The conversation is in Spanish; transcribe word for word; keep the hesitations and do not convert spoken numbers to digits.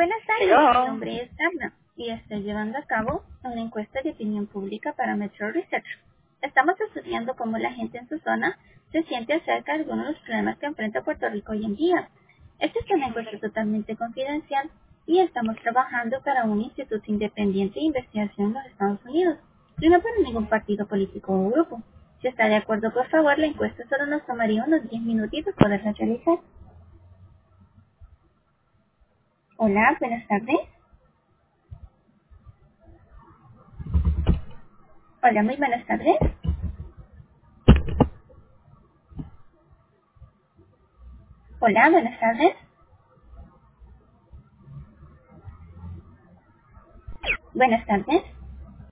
Buenas tardes, mi Hello. nombre es Ana y estoy llevando a cabo una encuesta de opinión pública para Metro Research. Estamos estudiando cómo la gente en su zona se siente acerca de algunos de los problemas que enfrenta Puerto Rico hoy en día. Esta es una encuesta totalmente confidencial y estamos trabajando para un instituto independiente de investigación en los Estados Unidos y no para ningún partido político o grupo. Si está de acuerdo, por favor, la encuesta solo nos tomaría unos diez minutitos poderla realizar. Hola, buenas tardes. Hola, muy buenas tardes. Hola, buenas tardes. Buenas tardes.